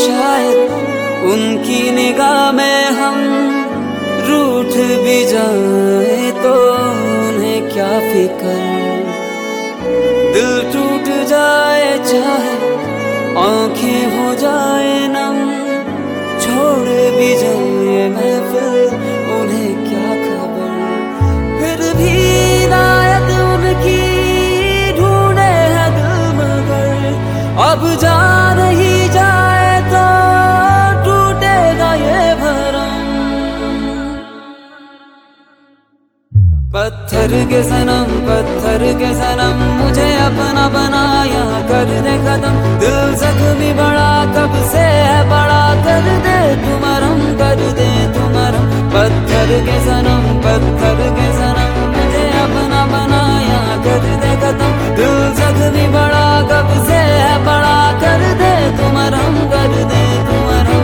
शायद उनकी निगाह में हम रूठ भी जाए तो उन्हें क्या फिक्र। दिल टूट जाए चाहे आंखें हो जाए नम, छोड़ भी जाए महफिल उन्हें क्या खबर। फिर भी नायत उनकी ढूंढे है दिल मगर, अब जा नहीं जाए तो टूटेगा ये भरम। पत्थर के सनम मुझे अपना बनाया कर दे कदम। दिल जख्मी बड़ा कब से है बड़ा, कर दे तुमरम कर दे तुमरम। पत्थर के सनम मुझे अपना बनाया कर दे कदम। दिल जख्मी बड़ा कब से है बड़ा, कर दे तुमरम कर दे तुमरम।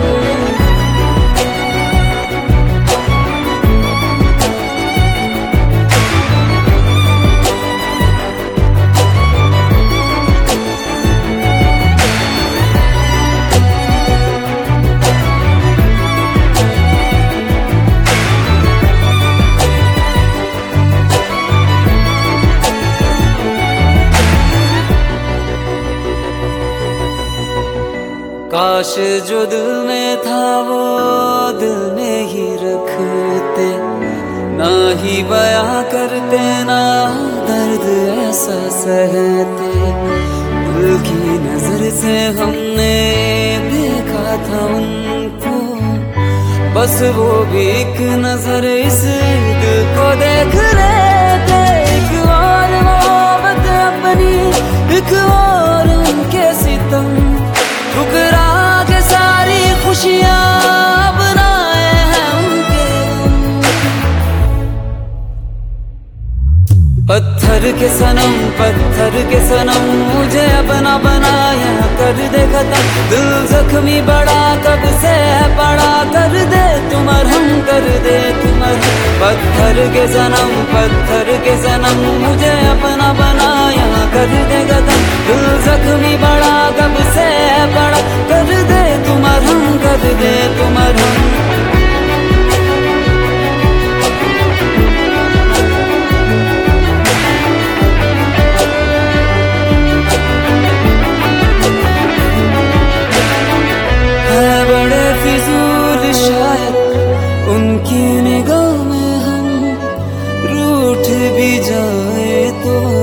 काश जो दिल में था वो दिल में ही रखते, ना ही बयां करते ना दर्द ऐसा सहते। दिल की नजर से हमने देखा था उनको, बस वो भी एक नजर इस दिल को देख लेते। एक और मोहब्बत अपनी, एक और उनके सितम, ठुकरा के सारी खुशियां बनाए हैं उनके गम। पत्थर के सनम मुझे अपना बनाया कर दे खत्म। दिल जख्मी बड़ा कब से है बड़ा, कर दे तुमरहम कर दे तुमरहम। पत्थर के सनम मुझे अपना बनाया कर दे खत्म। दिल जख्मी बड़ा कब से है बड़ा, कर दे तुमरहम कर दे तुमरहम। शायद उनकी निगाह में हम रूठ भी जाए तो